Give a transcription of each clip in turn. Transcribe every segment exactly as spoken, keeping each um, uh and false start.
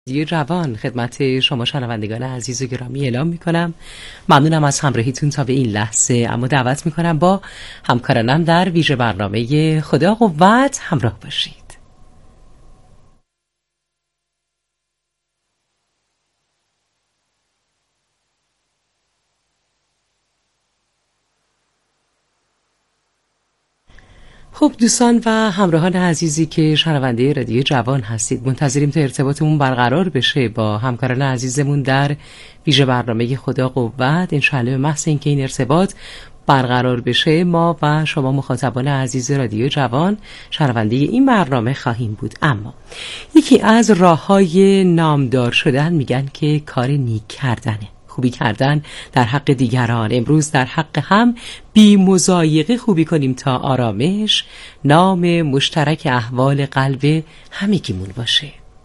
رادیو جوان خدمت شما شنوندگان عزیز و گرامی اعلام میکنم ممنونم از همراهیتون تا به این لحظه. اما دعوت میکنم با همکارانم در ویژه برنامه خدا قوت همراه باشید. خب دوستان و همراهان عزیزی که شنونده رادیو جوان هستید، منتظریم تا ارتباطمون برقرار بشه با همکاران عزیزمون در ویژه برنامه خدا قوت. انشاءالله به محض اینکه این ارتباط برقرار بشه ما و شما مخاطبان عزیز رادیو جوان شنونده این برنامه خواهیم بود. اما یکی از راه‌های نامدار شدن میگن که کار نیک کردنه، خوبی کردن در حق دیگران. امروز در حق هم بی مضایقه خوبی کنیم تا آرامش نام مشترک احوال قلب همگیمون باشه.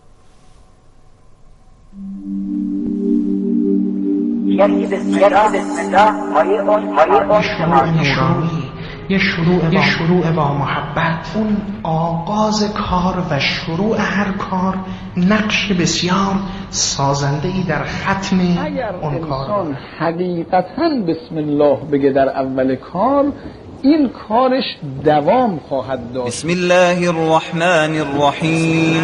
یکی بسم الله های اون یه شروع یه شروع با محبت، اون آغاز کار و شروع هر کار نقش بسیار سازنده ای در ختم اون کار. انسان حقیقتاً بسم الله بگه در اول کار، این کارش دوام خواهد داشت. بسم الله الرحمن الرحیم.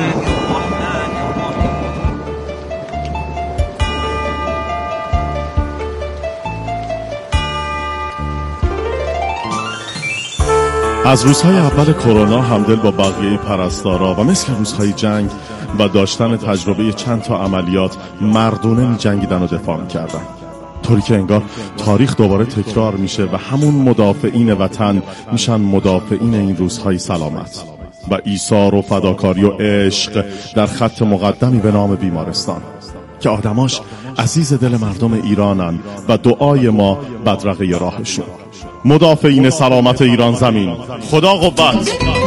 از روزهای اول کرونا همدل با بقیه پرستارا و مثل روزهای جنگ و داشتن تجربه چند تا عملیات مردونه می جنگیدن و دفاع می کردن، طوری که انگار تاریخ دوباره تکرار میشه و همون مدافعین وطن میشن مدافعین این روزهای سلامت و ایثار و فداکاری و عشق در خط مقدمی به نام بیمارستان که آدماش عزیز دل مردم ایرانن و دعای ما بدرقه راهشون. مدافعین سلامت ایران زمین، خدا قوت.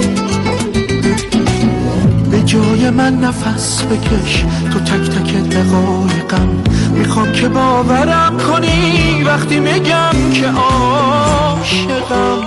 به جای من نفس بکش تو تک تک دقایقم، میخوام که باورم کنی وقتی میگم که عاشقم.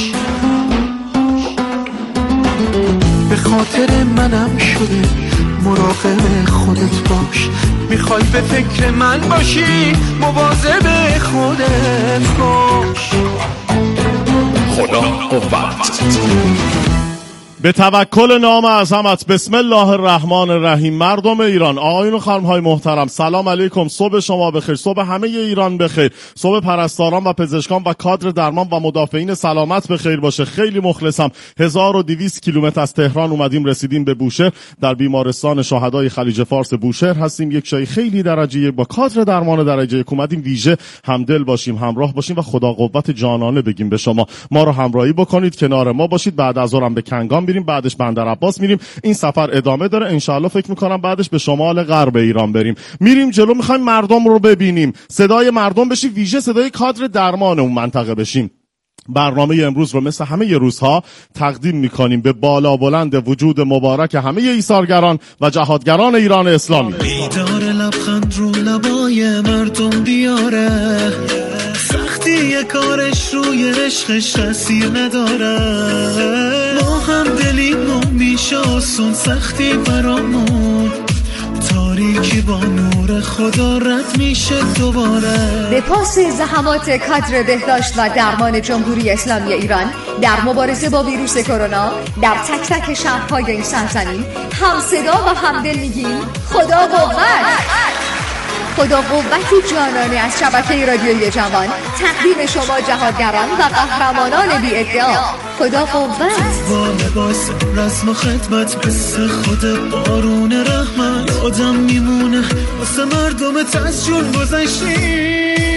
به خاطر منم شده مراقب خودت باش، میخوای به فکر من باشی مواظب خودت باش. خدا قوت. به توکل نام اعظمت، بسم الله الرحمن الرحیم. مردم ایران، آقایون و خانم‌های محترم، سلام علیکم. صبح شما بخیر، صبح همه ایران بخیر، صبح پرستاران و پزشکان و کادر درمان و مدافعین سلامت بخیر باشه. خیلی مخلصم. هزار و دویست کیلومتر از تهران اومدیم رسیدیم به بوشهر، در بیمارستان شهدای خلیج فارس بوشهر هستیم. یک جای خیلی درجه یک با کادر درمان درجه یک اومدیم ویژه همدل باشیم، همراه باشیم و خدا قوت جانانه بگیم به شما. ما رو همراهی بکنید، کنار ما باشید. بعد از ظهر به کنگام میریم، بعدش بندر عباس میریم. این سفر ادامه داره انشالله. فکر میکنم بعدش به شمال غرب ایران بریم. میریم جلو، میخوایم مردم رو ببینیم، صدای مردم بشیم، ویژه صدای کادر درمان اون منطقه بشیم. برنامه امروز رو مثل همه روزها تقدیم میکنیم به بالا بلند وجود مبارک همه ایثارگران و جهادگران ایران اسلامی. بیدار لبخند رو لبای مردم بیاره، سختی کارش روی عشقش تاثیر نداره. ما هم دلیم و میشه آسون، سختی برامون تاریکی با نور خدا رد میشه دوباره. به پاس زحمات کادر بهداشت و درمان جمهوری اسلامی ایران در مبارزه با ویروس کرونا در تک تک شهرهای این سرزمین هم صدا و همدل میگیم خدا قوت. خدا قوتی جانانه از شبکه رادیویی جوان تقدیم شما جهادگران و قهرمانان بی ادعا. خدا قوت. با لباس رسم و خدمت مثل خود بارون رحمت آدم میمونه واسه مردم از جون گذشتی.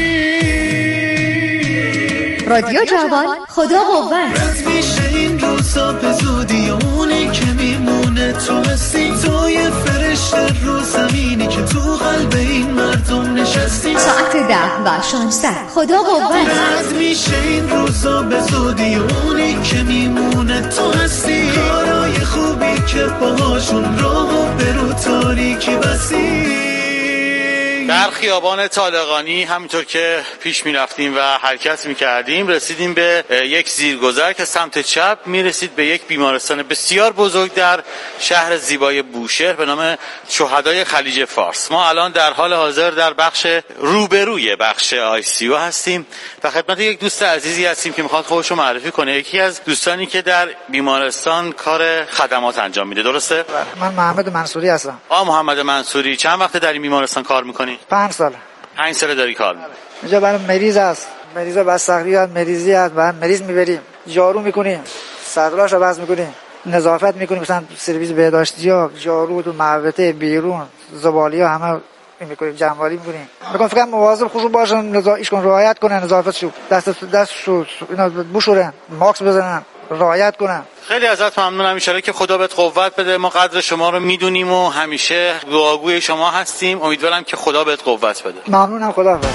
رادیو جوان خدا قوت. رد میشه این روزا به زودی، اونی که میمونه تو هستی، توی فرشته رو زمینی که تو قلب این مردم نشستی. ساعت ده و شانزده خدا قوت. رد میشه این روزا به زودی، اونی که میمونه تو هستی، کارای خوبی که باهاشون راهو برو تاریکی بسی. در خیابان طالقانی همونطور که پیش می رفتیم و حرکت می کردیم رسیدیم به یک زیرگذر که سمت چپ می رسید به یک بیمارستان بسیار بزرگ در شهر زیبای بوشهر به نام شهدای خلیج فارس. ما الان در حال حاضر در بخش روبروی بخش آی سی یو هستیم و خدمت یک دوست عزیزی هستیم که میخواد خودش رو معرفی کنه. یکی از دوستانی که در بیمارستان کار خدمات انجام میده. درسته؟ من محمد منصوری هستم. آ محمد منصوری، چند وقت در این بیمارستان کار میکنی؟ پنج سال. پنج سال داری کار میکنی. اینجا برای مریض است. مریض بستری هست، مریضی هست، بعد مریض میبریم، جارو میکنیم، سرلاش رو بس میکنیم، نظافت میکنیم، مثلا سرویس بهداشتی ها، جارو تو محوطه بیرون، زباله ها همه میکنیم، جمع‌آوری میکنیم. میگم فقط مواظب خودشون باشن، نظافت کن، رعایت کنن، نظافت شو، دست دست شو، اینا بشورن، ماسک بزنن، رعایت کنن. خیلی ازت ممنونم. ان شاءالله که خدا بهت قوت بده. ما قدر شما رو میدونیم و همیشه دعاگوی شما هستیم. امیدوارم که خدا بهت قوت بده. ممنونم. خدا حافظ.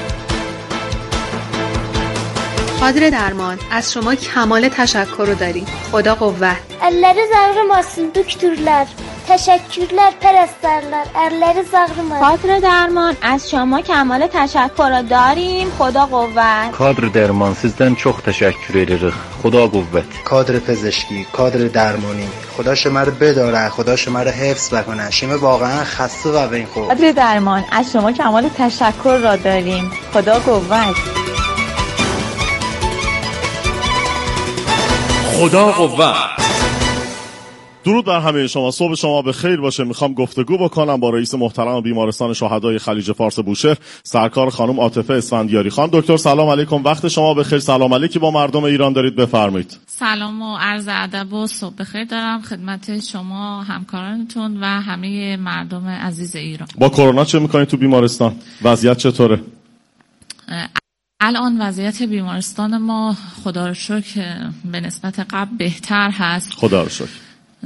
قادر درمان از شما کمال تشکر رو داریم. خدا قوت. Elleri zağrımasın doktorlar. Teşekkürler perestlerler. Elleri zağrımasın. قادر درمان از شما کمال تشکر رو داریم. خدا قوت. کادر درمان sizden çok teşekkür ederiz. خدا قوت. کادر پزشکی، کادر درمانی، خدا شما رو بداره، خدا شما رو حفظ بکنه. شما واقعا خسته و به این خوب. قادر درمان از شما کمال تشکر رو داریم. خدا قوت. خدا قوت. درود بر همه شما. صبح شما به خیر باشه. میخوام گفتگو بکنم با رئیس محترم بیمارستان شهدای خلیج فارس بوشهر، سرکار خانم عاطفه اسفندیاری. خانم دکتر سلام علیکم، وقت شما به خیر. سلام علیکی با مردم ایران دارید، بفرمایید. سلام و عرض ادب و صبح بخیر دارم خدمت شما، همکارانتون و همه مردم عزیز ایران. با کرونا چه میکنید تو بیمارستان؟ وضعیت چطوره؟ الان وضعیت بیمارستان ما خدا رو شکر به نسبت قبل بهتر هست. خدا رو شکر.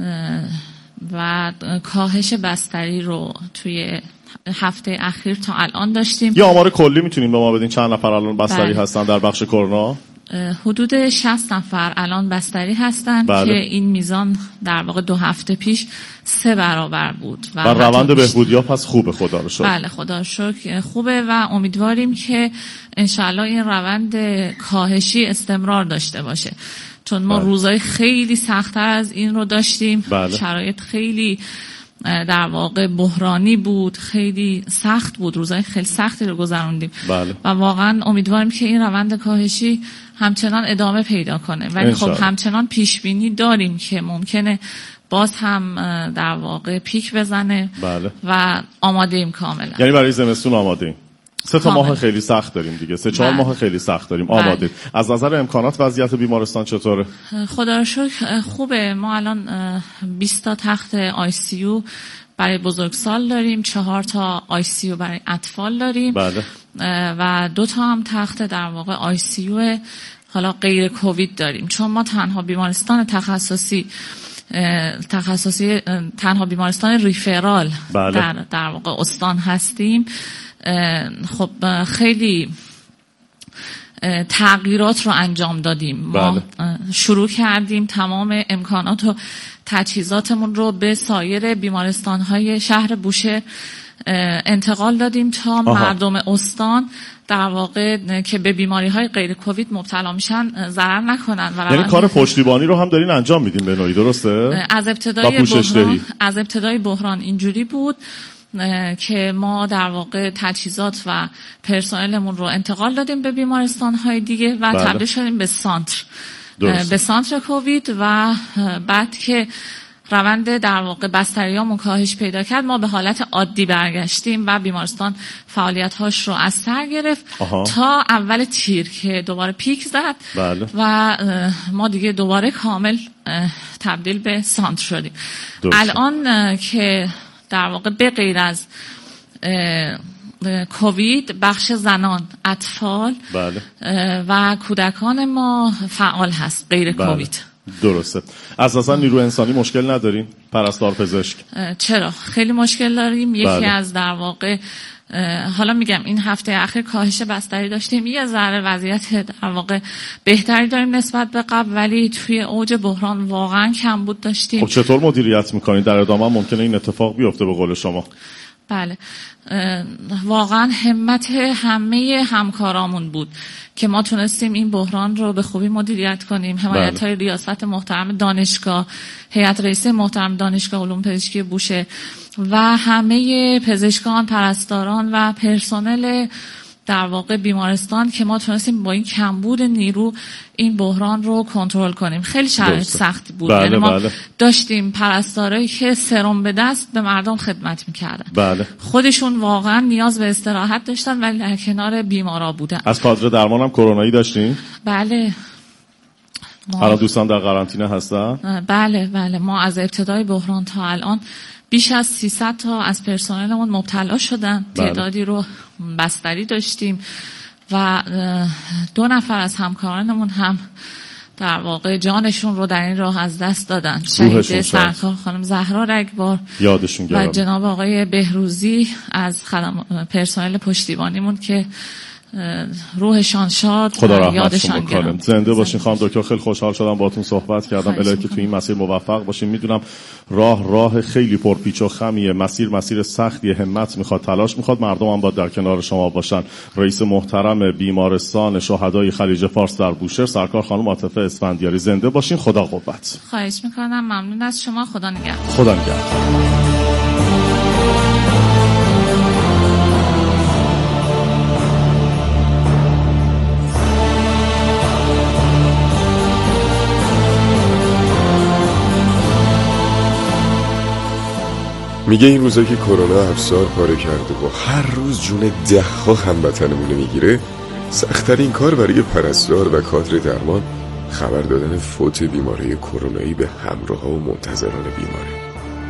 و کاهش بستری رو توی هفته اخیر تا الان داشتیم. یه آمار کلی میتونیم به ما بدین چند نفر الان بستری بله. هستن در بخش کرونا؟ حدود شصت نفر الان بستری هستن. بله. که این میزان در واقع دو هفته پیش سه برابر بود و, و روند بهبودی ها پس خوبه خدا رو شکر. بله خدا رو شکر خوبه و امیدواریم که انشالله این روند کاهشی استمرار داشته باشه، چون ما بله. روزای خیلی سخت‌تر از این رو داشتیم. بله. شرایط خیلی در واقع بحرانی بود، خیلی سخت بود، روزای خیلی سختی رو گذروندیم. بله. و واقعا امیدواریم که این روند کاهشی همچنان ادامه پیدا کنه، ولی خب همچنان پیش بینی داریم که ممکنه باز هم در واقع پیک بزنه. بله. و آماده ایم کاملا. یعنی برای زمستون آماده ایم. سه تا ماه خیلی سخت داریم دیگه، سه چهار ماه خیلی سخت داریم. آماده. بله. از نظر امکانات وضعیت بیمارستان چطوره؟ خدا رو شکر خوبه. ما الان بیست تا تخت آی سی یو برای بزرگسال داریم، چهار تا آی سی یو برای اطفال داریم. بله. و دو تا هم تخت در واقع آی سی یو حالا غیر کووید داریم، چون ما تنها بیمارستان تخصصی تخصصی تنها بیمارستان ریفرال بله. در در واقع استان هستیم. خب خیلی تغییرات رو انجام دادیم. ما بله. شروع کردیم تمام امکانات و تجهیزاتمون رو به سایر بیمارستان‌های شهر بوشهر انتقال دادیم تا آها. مردم استان در واقع که به بیماری‌های غیر کووید مبتلا میشن ضرر نکنن. و یعنی کار پشتیبانی رو هم دارین انجام میدین به نوعی، درسته؟ از ابتدای بحران از ابتدای بحران اینجوری بود که ما در واقع تجهیزات و پرسنلمون رو انتقال دادیم به بیمارستان‌های دیگه و بله. تبدیل شدیم به سانتر درست. به سانتر کووید و بعد که روند در واقع بستریامون کاهش پیدا کرد ما به حالت عادی برگشتیم و بیمارستان فعالیت‌هاش رو از سر گرفت آها. تا اول تیر که دوباره پیک زد بله. و ما دیگه دوباره کامل تبدیل به سانتر شدیم. درست. الان که در واقع به غیر از کووید بخش زنان، اطفال بله. و کودکان ما فعال هست غیر بله. کووید. درسته. از اصلا نیرو انسانی مشکل ندارین؟ پرستار پزشک؟ چرا؟ خیلی مشکل داریم. یکی بله. از در واقع حالا میگم این هفته اخیر کاهش بستری داشتیم، یه ذره وضعیت در واقع بهتری داریم نسبت به قبل، ولی توی اوج بحران واقعا کمبود داشتیم. خب چطور مدیریت میکنید؟ در ادامه ممکنه این اتفاق بیفته به قول شما؟ بله، واقعا همت همه همکارامون بود که ما تونستیم این بحران رو به خوبی مدیریت کنیم. حمایت های ریاست محترم دانشگاه، هیئت رئیسه محترم دانشگاه علوم پزشکی بوشهر و همه پزشکان، پرستاران و پرسنل در واقع بیمارستان که ما تونستیم با این کمبود نیرو این بحران رو کنترل کنیم. خیلی شرایط سخت بود. بله، یعنی ما بله. داشتیم پرستارایی که سرم به دست به مردم خدمت میکردن. بله. خودشون واقعا نیاز به استراحت داشتن ولی در کنار بیمارا بودن. از کادر درمان هم کرونایی داشتین؟ بله. الان دوستان در قرنطینه هستن؟ بله بله، ما از ابتدای بحران تا الان بیش از سیصد تا از پرسنلمون مبتلا شدن. بله. تعدادی رو بستری داشتیم و دو نفر از همکارانمون هم در واقع جانشون رو در این راه از دست دادن. شهید سرکار خانم زهرا رگبار یادشون گرامی و جناب آقای بهروزی از خدم... پرسنل پشتیبانیمون که روحشان شاد، خدا رحمتشون بکنه. زنده باشین خانم دکتر. خیلی خوشحال شدم باهاتون صحبت کردم. الهی که تو این مسیر موفق باشین. میدونم راه راه خیلی پرپیچ و خمیه، مسیر مسیر سختیه، همت میخواد، تلاش میخواد، مردم هم باید در کنار شما باشن. رئیس محترم بیمارستان شهدای خلیج فارس در بوشهر سرکار خانم عاطفه اسفندیاری، زنده باشین. خدا قوت. خواهش میکنم. ممنون از شما. خدا نگهدار. خدا نگهدار. میگه این روزا که کرونا افسار پاره کرده و هر روز جون ده ها هموطنمونه میگیره، سخت‌ترین کار برای پرستار و کادر درمان خبر دادن فوت بیماری کرونایی به همراه و منتظران بیماره.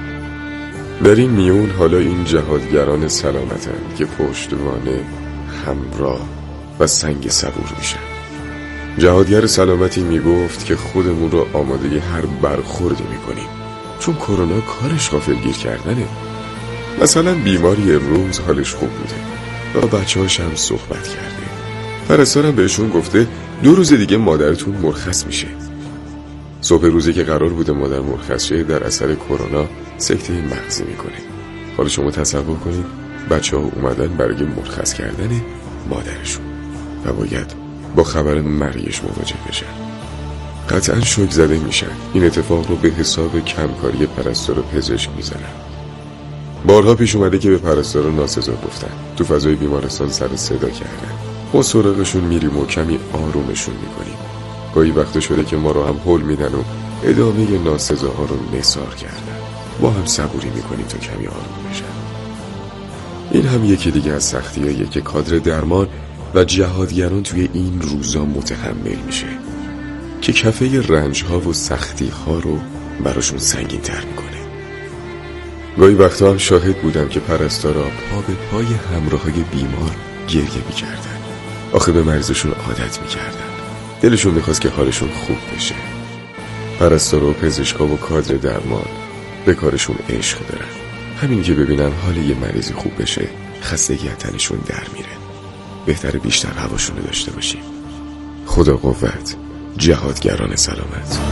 در این میون حالا این جهادگران سلامتن که پشتوانه، همراه و سنگ صبور میشن. جهادگر سلامتی میگفت که خودمون رو آماده هر برخوردی میکنیم، چون کرونا کارش غافلگیر کردنه. مثلا بیماری روز حالش خوب بوده، با بچه هاش هم صحبت کرده. پرستارم بهشون گفته دو روز دیگه مادرتون مرخص میشه. صبح روزی که قرار بوده مادر مرخص شه، در اثر کرونا سکته مغزی میکنه. حالا شما تصور کنید بچه ها اومدن برای مرخص کردن مادرشون و باید با خبر مرگش مواجه بشن. قطعا شوک زده میشن. این اتفاق رو به حساب کمکاری پرستار و پزشک میزنن. بارها پیش اومده که به پرستار ناسزا گفتن، تو فضای بیمارستان سر صدا کردن. ما سراغشون میریم و کمی آرومشون میکنیم. گاهی وقت شده که ما رو هم هول میدن و ادامه ناسزاها رو نثار کردن. ما هم صبوری میکنیم تا کمی آروم بشن. این هم یکی دیگه از سختیاییه که کادر درمان و جهادگران توی این روزا متحمل میشه، که کفه رنج ها و سختی ها رو براشون سنگین تر میکنه. گاهی وقتا هم شاهد بودم که پرستارا پا به پای همراه های بیمار گریه میکردن. آخه به مریضشون عادت میکردن، دلشون میخواست که حالشون خوب بشه. پرستارا و پزشکا و کادر درمان به کارشون عشق دارن. همین که ببینن حال یه مریضی خوب بشه، خستگی از تنشون در میره. بهتره بیشتر هواشون رو داشته باشیم. خدا قوت. جهادگران سلامت.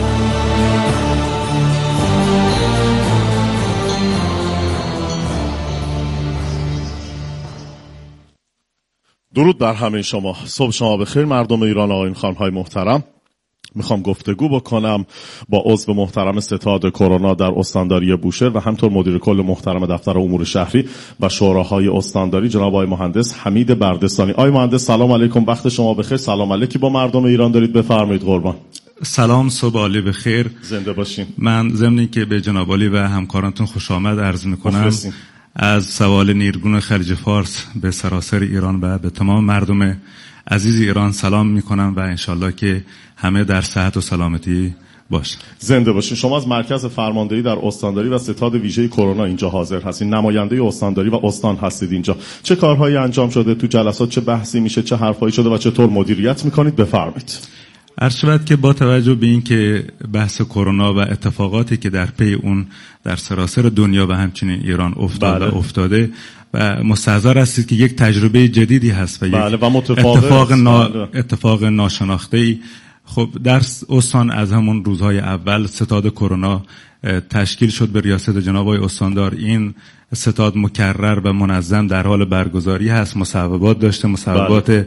درود بر همه شما. صبح شما بخیر مردم ایران. آقایون خانم‌های محترم، میخوام گفتگو بکنم با عضو محترم ستاد کرونا در استانداری بوشهر و همطور مدیر کل محترم دفتر امور شهری و شوراهای استانداری جناب آقای مهندس حمید بردستانی. آقای مهندس سلام علیکم، وقت شما بخیر. سلام علیکی با مردم ایران دارید، بفرمایید قربان. سلام، صبح عالی بخیر. زنده باشین. من ضمن اینکه به جناب عالی و همکارانتون خوش آمد عرض میکنم، از سوال نیرگون خلیج فارس به سراسر ایران و به تمام مردم عزیز ایران سلام میکنم و انشالله که همه در صحت و سلامتی باشن. زنده باشین. شما از مرکز فرماندهی در استانداری و ستاد ویژه کرونا اینجا حاضر هستین، نماینده استانداری و استان هستید اینجا. چه کارهایی انجام شده تو جلسات؟ چه بحثی میشه؟ چه حرفایی شده و چطور مدیریت میکنید؟ بفرمایید. عرض شود که با توجه به این که بحث کرونا و اتفاقاتی که در پی اون در سراسر دنیا و همچنین ایران افتاده بله. افتاده و مستحضر هستید که یک تجربه جدیدی هست و یک بله و اتفاق, نا... بله. اتفاق ناشناخته‌ای. خب در استان از همون روزهای اول ستاد کرونا تشکیل شد به ریاست جناب آقای استاندار. این ستاد مکرر و منظم در حال برگزاری هست، مصوبات داشته، مصوبات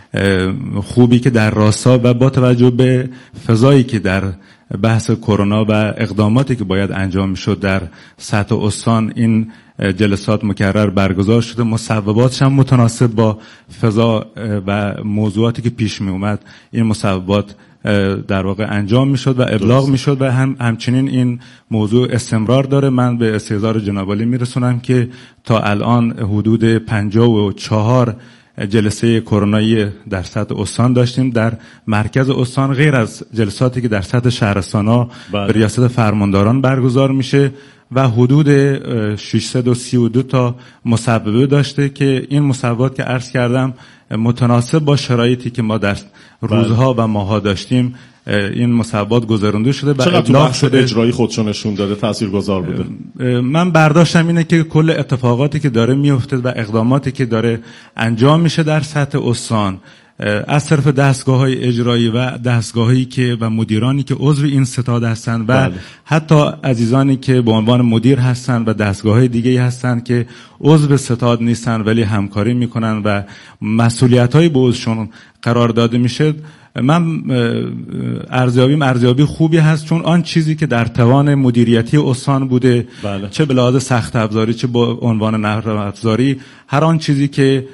خوبی که در راستا و با توجه به فضایی که در بحث کرونا و اقداماتی که باید انجام میشد در سطح استان این جلسات مکرر برگزار شده، مصوباتش هم متناسب با فضا و موضوعاتی که پیش می اومد این مصوبات در واقع انجام میشد و ابلاغ میشد و هم همچنین این موضوع استمرار داره. من به استحضار جناب عالی میرسونم که تا الان حدود پنجاه و چهار جلسه کرونایی در سطح استان داشتیم در مرکز استان، غیر از جلساتی که در سطح شهرستان‌ها به ریاست فرمانداران برگزار میشه و حدود ششصد و سی و دو تا مصوبه داشته که این مصوبات که عرض کردم متناسب با شرایطی که ما در روزها و ماه‌ها داشتیم این مصوبات گذرانده شده و ابلاغ شده. اجرایی خودشون نشون داده تاثیرگذار بوده؟ من برداشتم اینه که کل اتفاقاتی که داره میفته و اقداماتی که داره انجام میشه در سطح استان از طرف دستگاه‌های اجرایی و دستگاهایی که و مدیرانی که عضو این ستاد هستند و بله. حتی عزیزانی که به عنوان مدیر هستند و دستگاه‌های دیگه‌ای هستند که عضو ستاد نیستن ولی همکاری میکنن و مسئولیت‌های به عضوشون قرار داده میشه، من ارزیابیم ارزیابی خوبی هست، چون آن چیزی که در توان مدیریتی استان بوده بله. چه به لحاظ سخت افزاری چه با عنوان نرم افزاری، هر آن چیزی که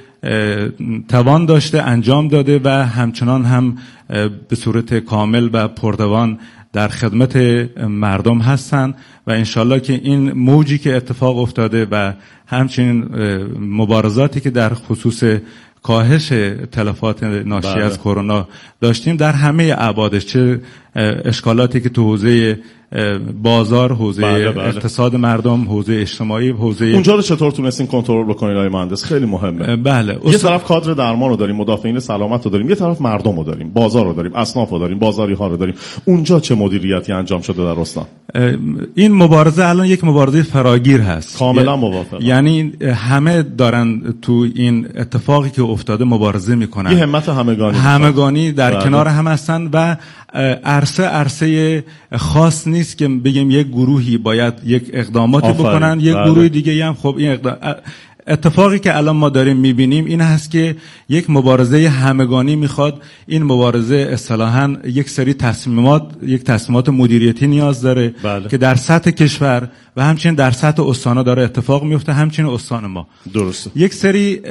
توان داشته انجام داده و همچنان هم به صورت کامل و پرتوان در خدمت مردم هستند و انشالله که این موجی که اتفاق افتاده و همچنین مبارزاتی که در خصوص کاهش تلفات ناشی بله. از کرونا داشتیم در همه ابعادش، چه اشکالاتی که تو حوزه بازار، حوزه بله بله. اقتصاد مردم، حوزه اجتماعی، حوزه اونجا رو چطور تونستین کنترل بکنین آقای مهندس؟ خیلی مهمه. بله. یه طرف کادر درمان رو داریم، مدافعین سلامت رو داریم، یه طرف مردم رو داریم، بازار رو داریم، اصناف رو داریم، بازاری ها رو داریم. اونجا چه مدیریتی انجام شده در استان؟ این مبارزه الان یک مبارزه فراگیر هست. کاملا موافقم. یعنی همه دارن تو این اتفاقی که افتاده مبارزه میکنن. یه همت همگانی همگانی در بله. کنار هم هستن و عرصه عرصه خاص نیست که بگیم یک گروهی باید یک اقداماتی آفرین. بکنن، یک بله. گروه دیگه هم خب این اقدام. اتفاقی که الان ما داریم میبینیم این هست که یک مبارزه همگانی میخواد. این مبارزه اصطلاحاً یک سری تصمیمات یک تصمیمات مدیریتی نیاز داره بله. که در سطح کشور و همچنین در سطح استان‌ها داره اتفاق میفته، همچنین استان ما. درسته. یک سری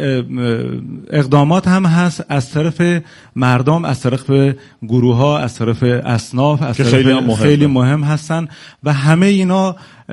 اقدامات هم هست از طرف مردم، از طرف گروه‌ها، از طرف اصناف، از طرف خیلی مهم, خیلی مهم هستن و همه اینا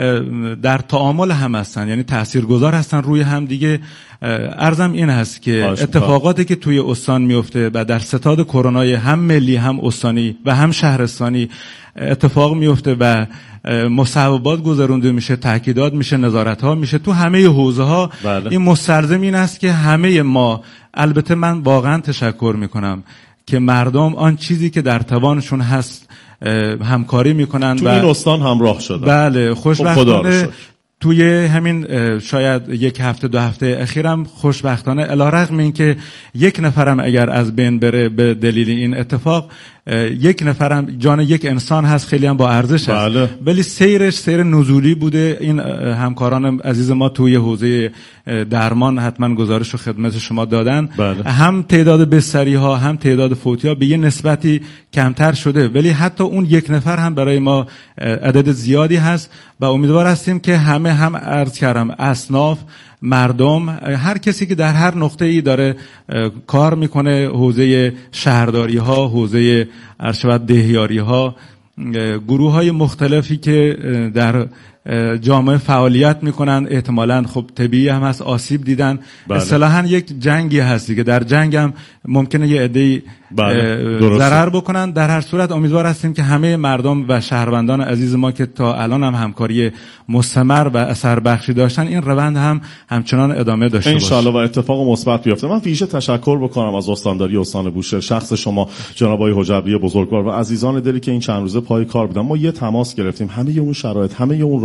در تعامل هم هستن، یعنی تاثیرگذار هستن روی هم دیگه. عرضم این هست که اتفاقاتی که توی استان میفته و در ستاد کرونای هم ملی هم استانی و هم شهرستانی اتفاق میفته و مصوبات گذرونده میشه، تاکیدات میشه، نظارت ها میشه تو همه حوزه ها بله. این مستلزم این است که همه ما، البته من واقعا تشکر میکنم که مردم آن چیزی که در توانشون هست همکاری میکنن تو و این استان همراه شدن. بله خوشبختانه توی همین شاید یک هفته دو هفته اخیرم خوشبختانه علیرغم اینکه یک نفرم اگر از بین بره به دلیل این اتفاق، یک نفرم جان یک انسان هست خیلی هم با ارزش هست بله. ولی سیرش سیر نزولی بوده. این همکاران عزیز ما توی حوزه درمان حتما گزارش و خدمت شما دادن بله. هم تعداد بستری ها هم تعداد فوتی ها به یه نسبتی کمتر شده، ولی حتی اون یک نفر هم برای ما عدد زیادی هست و امیدوار هستیم که همه هم عرض کردم اصناف، مردم، هر کسی که در هر نقطه ای داره کار میکنه، حوزه شهرداری ها، حوزه ارشد دهیاری ها، گروه های مختلفی که در جامعه فعالیت میکنن، احتمالاً خب طبیعی هم هست آسیب دیدن. بله. اصطلاحاً یک جنگی هستی که در جنگ هم ممکنه یه عده‌ای بله. ضرر بکنن. در هر صورت امیدوار هستیم که همه مردم و شهروندان عزیز ما که تا الان هم همکاری مستمر و اثر بخشی داشتن، این روند هم همچنان ادامه داشته باشه ان شاء الله و اتفاق مثبت بیفته. من ویژه تشکر بکنم از استانداری استان بوشهر، شخص شما جناب آقای حجبی بزرگوار و عزیزان دلی که این چند روزه پای کار بودن. ما یه تماس گرفتیم، همه اون شرایط، همه اون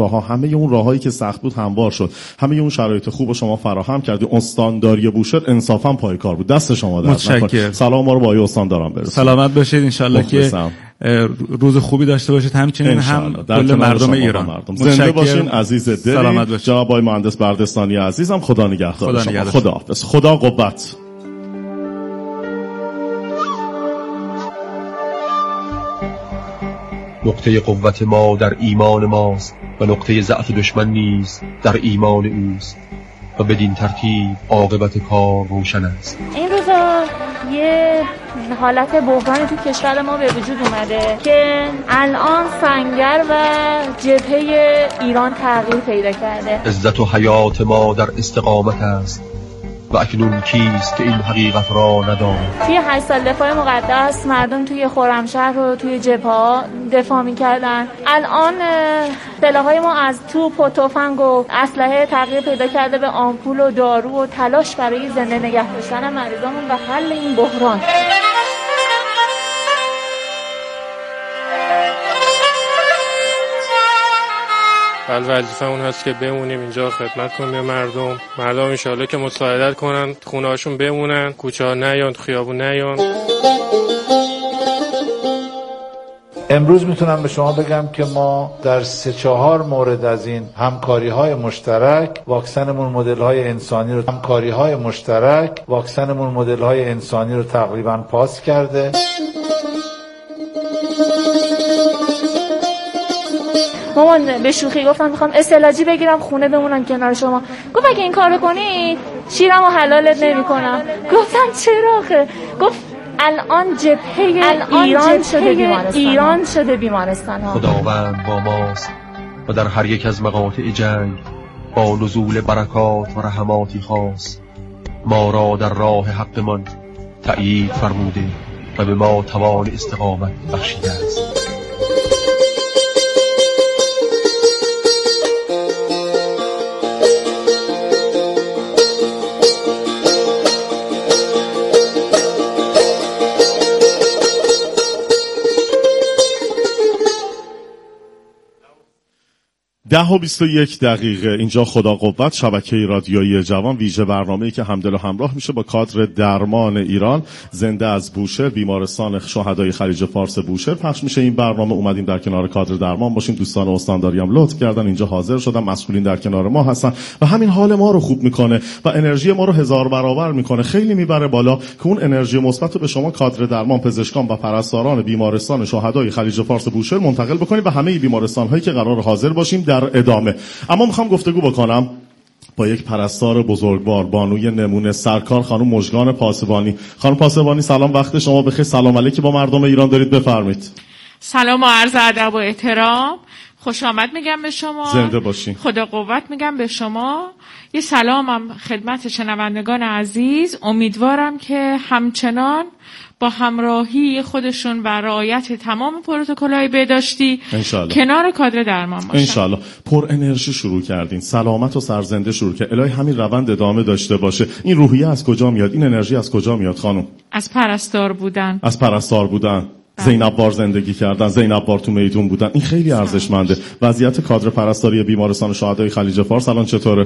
راهها، همه اون راههایی که سخت بود هموار شد. همه اون شرایط خوب شما فراهم کردی. استانداری بوشهر انصافا پای کار بود. دست شما درد نکنه. سلام ما رو با آقای استاندارم برسونید. سلامت باشید ان شاءالله که روز خوبی داشته باشید، همچنین هم کل مردم ایران. مردم. زنده باشین عزیز دلی. سلامت باشید. جناب آقای مهندس بردستانی عزیزم، خدا نگهدار خدا شما. نگهدار. خدا حافظ. خدا قوت. نقطه قوت ما در ایمان ماست و نقطه ضعف دشمن نیز در ایمان اوست و بدین ترتیب عاقبت کار روشن است. این روزا یه حالت بحرانی تو کشور ما به وجود اومده که الان سنگر و جبهه ایران تغییر پیدا کرده. عزت و حیات ما در استقامت است و اکنون کیست که این حقیقت را نداند؟ توی هشت سال دفاع مقدس مردم توی خرمشهر و توی جبهه‌ها دفاع می‌کردن. الان سلاح‌های ما از توپ و تفنگ و اسلحه تغییر پیدا کرده به آمپول و دارو و تلاش برای زنده نگه داشتن مریضامون و حل این بحران. بله وظیفه اون هست که بمونیم اینجا خدمت کنیم به مردم. مردم انشالله که مساعدت کنن، خونه هاشون بمونن، کوچه ها نیان، خیابون نیان. امروز میتونم به شما بگم که ما در سه چهار مورد از این همکاری های مشترک واکسنمون مدل های انسانی رو همکاری های مشترک واکسنمون مدل های انسانی رو تقریبا پاس کرده. مامان به شوخی گفتم میخوام استعلاجی بگیرم خونه بمونم کنار شما. گفت اگه این کارو کنی شیرم و حلالت نمیکنم. گفتم چرا آخه؟ گفت الان جبهه الان ایران جبهه شده بیمارستان ایران شده بیمارستان ها. خداوند با ماست و در هر یک از مقاطع جنگ با نزول برکات و رحماتی خاص ما را در راه حقمان تأیید فرموده و به ما توان استقامت بخشیده است. ده و بیست و یک دقیقه اینجا خدا قوت، شبکه رادیویی جوان، ویژه برنامه‌ای که همدل و همراه میشه با کادر درمان ایران زنده از بوشهر، بیمارستان شهدای خلیج فارس بوشهر پخش میشه. این برنامه اومدیم در کنار کادر درمان باشیم. دوستان استانداری هم لطف کردن اینجا حاضر شدن، مسئولین در کنار ما هستن و همین حال ما رو خوب میکنه و انرژی ما رو هزار برابر میکنه، خیلی میبره بالا که اون انرژی مثبت رو به شما کادر درمان، پزشکان و پرستاران بیمارستان شهدای خلیج فارس بوشهر منتقل بکنید و همه بیمارستان هایی که قرار حاضر باشیم در ادامه. اما میخوام گفتگو بکنم با یک پرستار بزرگوار، بانوی نمونه، سرکار خانم مژگان پاسبانی. خانم پاسبانی سلام، وقت شما بخیر. سلام علیکی با مردم ایران دارید، بفرمایید. سلام و عرض ادب و احترام، خوش آمد میگم به شما. زنده باشین. خدا قوت میگم به شما. یه سلامم خدمت شنوندگان عزیز. امیدوارم که همچنان با همراهی خودشون و رعایت تمام پروتکل‌های بهداشتی کنار کادر درمان باشن. انشالله. پر انرژی شروع کردین، سلامت و سرزنده شروع کرد. الهی همین روند ادامه داشته باشه. این روحیه از کجا میاد؟ این انرژی از کجا میاد خانم؟ از پرستار بودن. از پرستار بودن. زینب بار زندگی کردن، زینب بار تو میدون بودن. این خیلی ارزشمنده. وضعیت کادر پرستاری بیمارستان شهدای خلیج فارس الان چطوره؟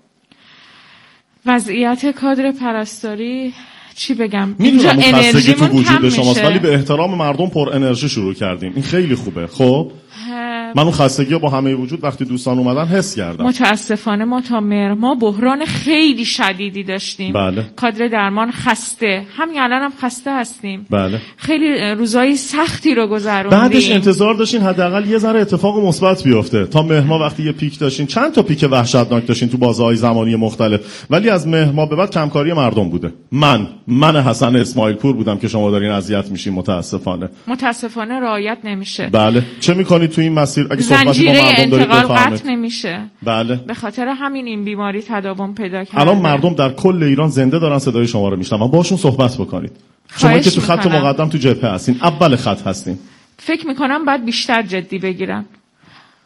وضعیت کادر پرستاری چی بگم؟ اینجا انرژی تو وجود شماست، ولی به احترام مردم پر انرژی شروع کردیم. این خیلی خوبه. خب من اون خستگی با همه وجود وقتی دوستان اومدن حس کردم. متاسفانه ما تا مهر ما بحران خیلی شدیدی داشتیم. بله. کادر درمان خسته، همین الان هم خسته هستیم. بله. خیلی روزای سختی رو گذروندیم. بعدش انتظار داشتین حداقل یه ذره اتفاق مثبت بیفته. تا مهر ما وقتی یه پیک داشتین، چند تا پیک وحشتناک داشتین تو بازه‌های زمانی مختلف، ولی از مهر ما به بعد کمکاری مردم بوده. من من حسن اسماعیل پور بودم که شما دارین اذیت میشین. متاسفانه متاسفانه رعایت نمیشه. بله. چه میکنید تو این مسیر؟ اگه صحبتی با مردم دارید بفرمایید. قطع نمیشه. بله. به خاطر همین این بیماری تداوم پیدا کرده. الان مردم در کل ایران زنده دارن صدای شما رو میشنون. باشون صحبت بکنید. شما که تو خط مقدم تو جبهه هستین، اول خط هستین. فکر میکنم باید بیشتر جدی بگیرن.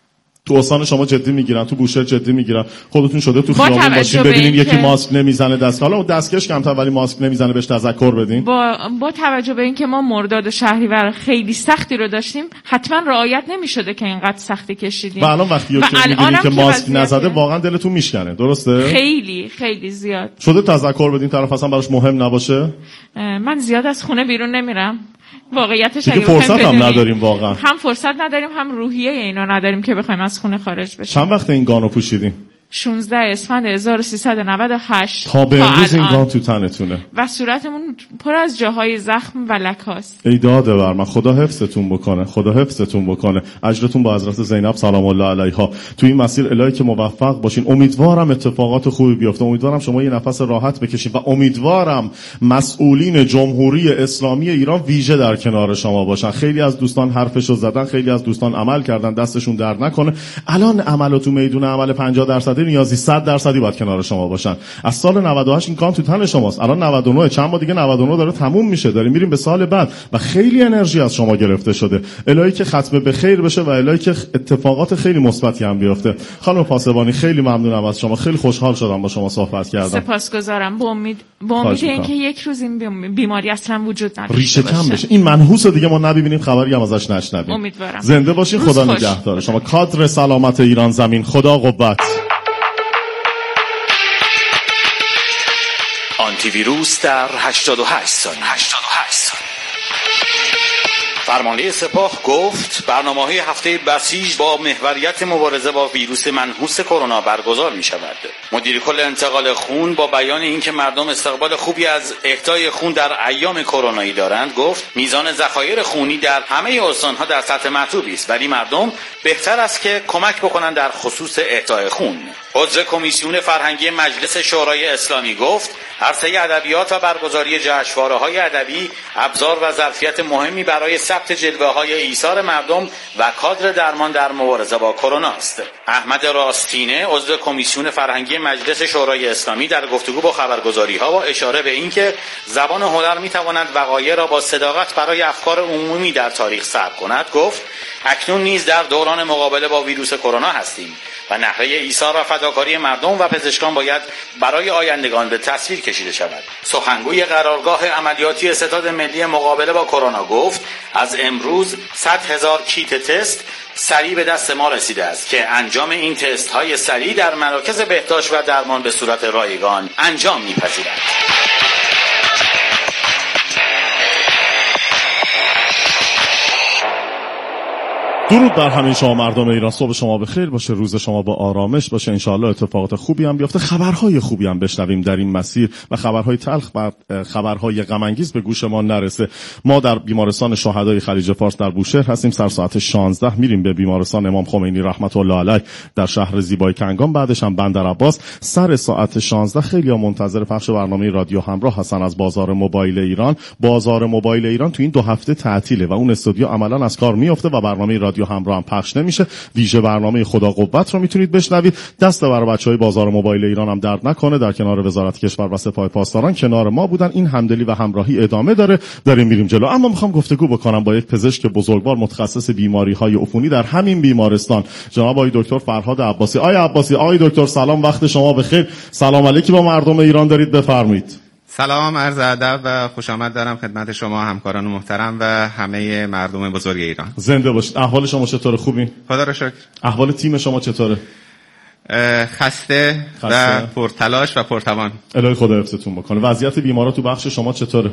تو استان شما جدی میگیرن، تو بوشهر جدی میگیرن. خودتون شده تو خیابون باشین ببینین یکی ماسک نمیزنه دست، حالا دستکش کمتر ولی ماسک نمیزنه بهش تذکر بدین. با با توجه به اینکه ما مرداد و شهریور خیلی سختی رو داشتیم، حتما رعایت نمیشده که اینقدر سختی کشیدیم. و الان وقتی یکی میبینین که ماسک نزده واقعا دلتون میشکنه، درسته؟ خیلی خیلی زیاد. شده تذکر بدین طرف اصلا براش مهم نباشه؟ من زیاد از خونه بیرون نمیرم. واقعیتش دیگه فرصت هم نداریم واقعا. هم فرصت نداریم هم روحیه اینا نداریم که بخوایم از خونه خارج بشیم. چند وقت این گانو پوشیدیم؟ شانزده اسفند هزار و سیصد و نود و هشت تا به امروز این گان تو تنتونه و صورتمون پر از جاهای زخم و لکاست. ای داده بر من، خدا حفظتون بکنه، خدا حفظتون بکنه، اجرتون با حضرت زینب سلام الله علیها تو این مسیر الهی که موفق باشین. امیدوارم اتفاقات خوبی بیفته، امیدوارم شما یه نفس راحت بکشین و امیدوارم مسئولین جمهوری اسلامی ایران ویژه در کنار شما باشن. خیلی از دوستان حرفشو زدن، خیلی از دوستان عمل کردن، دستشون درد نکنه. الان عمل تو میدون عمل پنجاه درصد نیازی صد درصدی باید کنار شما باشن. از سال نود و هشت این کام تو تن شماست، الان نود و نه، چند ماه دیگه نود و نه داره تموم میشه، داریم میریم به سال بعد و خیلی انرژی از شما گرفته شده. الهی که ختم به خیر بشه و الهی که اتفاقات خیلی مثبتی هم بیفته. خانم پاسبانی خیلی ممنونم از شما، خیلی خوشحال شدم با شما صحبت کردم. سپاسگزارم. با امید با امید اینکه یک روز این بیماری اصلا وجود نداشته ریشه کم بشه، این منحوس دیگه ما نبینیم، خبری هم ازش نشنویم. امیدوارم. زنده باشین، خدا نگهدار شما. کادر سلامت ایران زمین، خدا قوت. آنتی ویروس در هشتاد و هشت ثانیه. هشتاد و هشت ثانیه. فرمانده سپاه گفت برنامه‌های هفته بسیج با محوریت مبارزه با ویروس منحوس کرونا برگزار می شود. مدیر کل انتقال خون با بیان اینکه مردم استقبال خوبی از اهدای خون در ایام کرونایی دارند گفت میزان ذخایر خونی در همه استان‌ها در سطح مطلوبی است، ولی مردم بهتر است که کمک بکنند در خصوص اهدای خون. عضو کمیسیون فرهنگی مجلس شورای اسلامی گفت عرصه ادبیات و برگزاری جشنواره‌های ادبی ابزار و ظرفیت مهمی برای ثبت جلوه‌های ایثار مردم و کادر درمان در مبارزه با کرونا است. احمد راستینه عضو کمیسیون فرهنگی مجلس شورای اسلامی در گفتگو با خبرگزاری‌ها با اشاره به اینکه زبان هنر می‌تواند وقایع را با صداقت برای افکار عمومی در تاریخ ثبت کند گفت اکنون نیز در دوران مقابله با ویروس کرونا هستیم و نحوه ایثار و فداکاری مردم و پزشکان باید برای آیندگان به تصویر کشیده شود. سخنگوی قرارگاه عملیاتی ستاد ملی مقابله با کرونا گفت از امروز صد هزار کیت تست سریع به دست ما رسیده است که انجام این تست های سریع در مراکز بهداشت و درمان به صورت رایگان انجام می‌پذیرد. درود بر همه شما مردم ایران، صبح شما بخیر باشه، روز شما با آرامش باشه، انشاءالله اتفاقات خوبی هم بیفته، خبرهای خوبی هم بشنویم در این مسیر و خبرهای تلخ و خبرهای غم انگیز به گوش ما نرسه. ما در بیمارستان شهدای خلیج فارس در بوشهر هستیم، سر ساعت شانزده میریم به بیمارستان امام خمینی رحمت الله علیه در شهر زیبای کنگان، بعدش هم بندر عباس. سر ساعت شانزده خیلی ها منتظر پخش برنامه رادیو همراه هستن از بازار موبایل ایران. بازار موبایل ایران تو این دو هفته تعطیله و اون استودیو عملاً از کار میفته و برنامه رادیو همراه هم پخش نمیشه. ویژه برنامه خدا قوت رو میتونید بشنوید. دست بر بچهای بازار موبایل ایران هم درد نکنه، در کنار وزارت کشور و سپاه پاسداران کنار ما بودن. این همدلی و همراهی ادامه داره، داریم میریم جلو. اما میخوام گفتگو بکنم با یک پزشک بزرگوار متخصص بیماری‌های عفونی در همین بیمارستان، جناب آقای دکتر فرهاد عباسی. آقای عباسی، آقای دکتر سلام، وقت شما بخیر. سلام علیکی با مردم ایران دارید، بفرمایید. سلام، عرض ادب و خوش آمد دارم خدمت شما همکاران محترم و همه مردم بزرگ ایران. زنده باشید. احوال شما چطوره؟ خوبین؟ خدا را شکر. احوال تیم شما چطوره؟ خسته, خسته و پرتلاش و پرتوان. الهی خدا حفظتون بکنه. وضعیت بیمارا تو بخش شما چطوره؟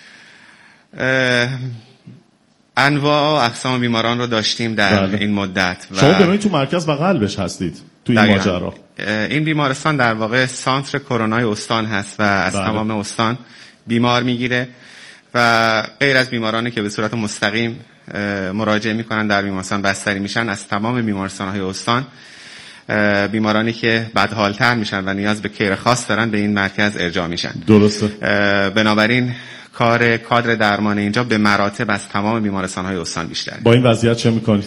انواع و اقسام بیماران رو داشتیم در بله. این مدت و شما ببینید تو مرکز و قلبش هستید تو این ماجرا. این بیمارستان در واقع سانتر کرونای استان هست و از بله. تمام استان بیمار میگیره و غیر از بیمارانی که به صورت مستقیم مراجعه میکنن در بیمارستان بستری میشن، از تمام بیمارستان‌های استان بیمارانی که بدحالتر میشن و نیاز به کیر خاص دارن به این مرکز ارجاع میشن. درسته. بنابراین کار کادر درمان اینجا به مراتب از تمام بیمارستان‌های استان بیشتره. با این وضعیت چه میکنید؟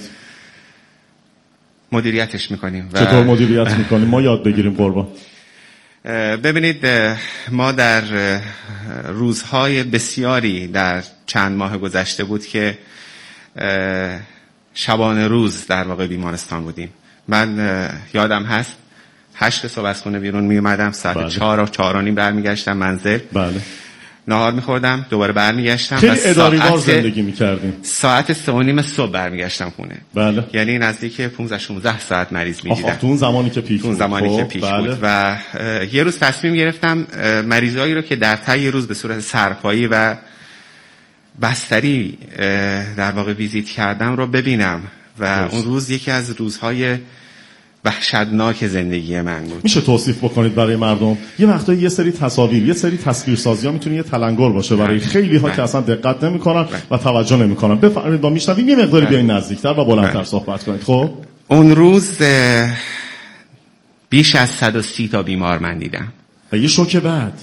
مدیریتش میکنیم. و چطور مدیریت میکنیم؟ ما یاد بگیریم قربان. ببینید، ما در روزهای بسیاری در چند ماه گذشته بود که شبانه روز در واقع بیمارستان بودیم من یادم هست هشت صبح از خونه بیرون می اومدم، ساعت بله. چهار و چهار و نیم برمیگشتم منزل. بله. نهار میخوردم، دوباره برمیگشتم. خیلی اداریوار زندگی میکردیم. ساعت سه و نیم صبح برمیگشتم خونه. بله. یعنی نزدیک پانزده شانزده ساعت مریض میدیدم. تو اون زمانی که پیک بود. زمانی خب. که پیک بله. بود و یه روز تصمیم گرفتم مریضایی رو که در طی روز به صورت سرپایی و بستری در واقع ویزیت کردم رو ببینم و درست. اون روز یکی از روزهای وحشتناک زندگی من بود. میشه توصیف بکنید برای مردم؟ یه وقتایی یه سری تصاویر، یه سری تصویرسازی‌ها میتونه یه تلنگر باشه برای خیلی ها که اصلا دقت نمی‌کنن و توجه نمی‌کنن. بفرمایید با میشنویم یه مقداری بیاین نزدیکتر و بلندتر صحبت کنید. خب اون روز بیش از صد و سی تا بیمار من دیدم. و یه شوک بعد